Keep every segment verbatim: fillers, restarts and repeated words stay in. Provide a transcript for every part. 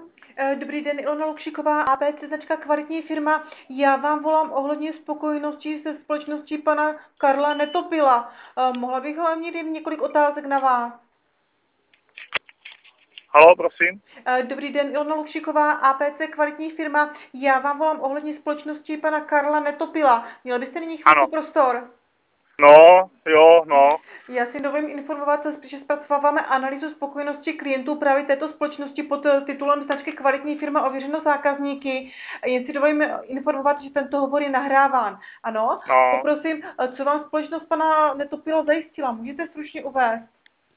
Eh, Dobrý den, Ilona Lukšiková, A P C, značka kvalitní firma. Já vám volám ohledně spokojenosti se společností pana Karla Netopila. Eh, Mohla bych vám mít jen několik otázek na vás. Halo, prosím. Eh, Dobrý den, Ilona Lukšiková, A P C, kvalitní firma. Já vám volám ohledně společnosti pana Karla Netopila. Měl byste nyní chvilku Ano. prostor? No, jo, no. Já si dovolím informovat, že zpracováváme analýzu spokojenosti klientů právě této společnosti pod titulem značky kvalitní firma ověřeno zákazníky. Jen si dovolím informovat, že tento hovor je nahráván. Ano, No, poprosím, co vám společnost pana Netopila zajistila? Můžete stručně uvést?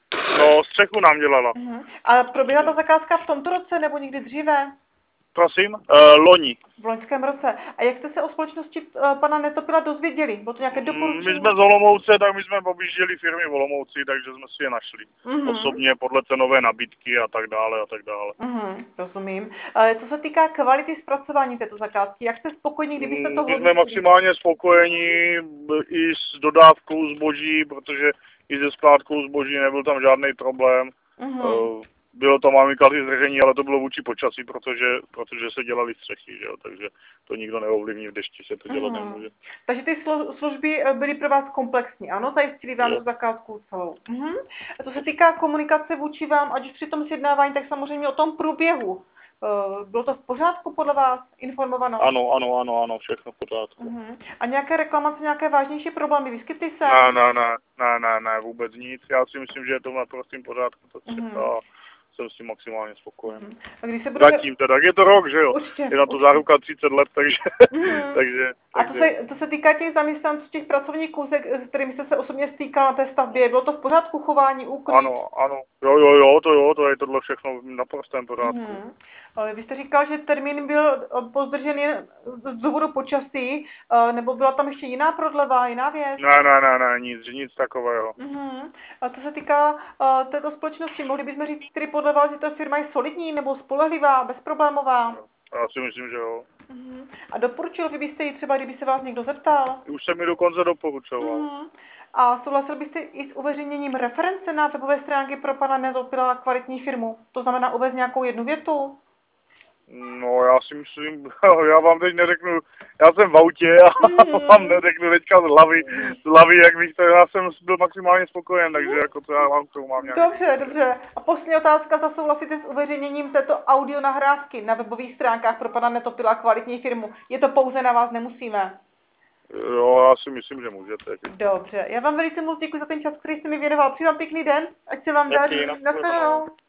no, střechu nám dělala. Uh-huh. A proběhla ta zakázka v tomto roce nebo někdy dříve? Prosím? Uh, loni. V loňském roce. A jak jste se o společnosti uh, pana Netopila dozvěděli? Bylo to nějaké My doporučení? jsme z Olomouce, tak my jsme objížděli firmy v Olomouci, takže jsme si je našli. Uh-huh. Osobně podle cenové nabídky a tak dále a tak dále. Uh-huh, rozumím. Ale co se týká kvality zpracování této zakázky, jak jste spokojení, kdybyste to My jsme hodnotili? maximálně spokojeni i s dodávkou zboží, protože i se skládkou zboží nebyl tam žádný problém. Uh-huh. Bylo to malinké zdržení, ale to bylo vůči počasí, protože, protože se dělaly střechy, že jo? Takže to nikdo neovlivní, v dešti se to dělat Uh-huh. nemůže. Takže ty slu- služby byly pro vás komplexní, ano? Zajistili vám Jo. tu zakázku celou. Uh-huh. A co se týká komunikace vůči vám, ať už při tom sjednávání, tak samozřejmě o tom průběhu. Uh, bylo to v pořádku podle vás informováno? Ano, ano, ano, ano, všechno v pořádku. Uh-huh. A nějaké reklamace, nějaké vážnější problémy vyskytly se? Ne, ne, ne, ne, ne, ne, vůbec nic. Já si myslím, že je to naprostým pořádku, to střecha. Uh-huh. Jsem s tím maximálně spokojen. Uh-huh. A když se budeme... Zatím teda, je to rok, že jo? Určitě, je na to určitě. záruka třicet let, takže... Uh-huh. takže, A to takže... se, to se týká těch zaměstnanců, těch pracovníků, se, s kterými jste se osobně stýkal na té stavbě, bylo to v pořádku chování, úklid? Ano, ano, jo, jo, jo, to jo, to je tohle všechno v naprostém pořádku. Mm-hmm. Ale vy jste říkal, že termín byl pozdržen jen z důvodu počasí, nebo byla tam ještě jiná prodleva, jiná věc? Ne, ne, ne, ne, nic, nic takového. Mm-hmm. A co se týká uh, této společnosti, mohli bychom říct tedy podle vás, že ta firma je solidní nebo spolehlivá, bezproblémová? Já si myslím, že jo. Mm-hmm. A doporučil byste ji třeba, kdyby se vás někdo zeptal? Už jsem mi dokonce doporučoval. Mm-hmm. A souhlasil byste i s uveřejněním reference na webové stránky pro pana Netopila kvalitní firmu? To znamená uvést nějakou jednu větu? No, já si myslím, já vám teď neřeknu, já jsem v autě a mm. vám neřeknu teďka z hlavy, z hlavy, jak bych to, já jsem byl maximálně spokojen, takže jako to já vám k tomu mám nějaký... Dobře, dobře. A poslední otázka, zda souhlasíte s uveřejněním této audio nahrávky na webových stránkách pro pana Netopila kvalitní firmu? Je to pouze na vás, nemusíme. Jo, já si myslím, že můžete. Dobře, já vám velice moc děkuji za ten čas, který jste mi věnoval. Přeji vám pěkný den, ať se vám daří. Naschledanou.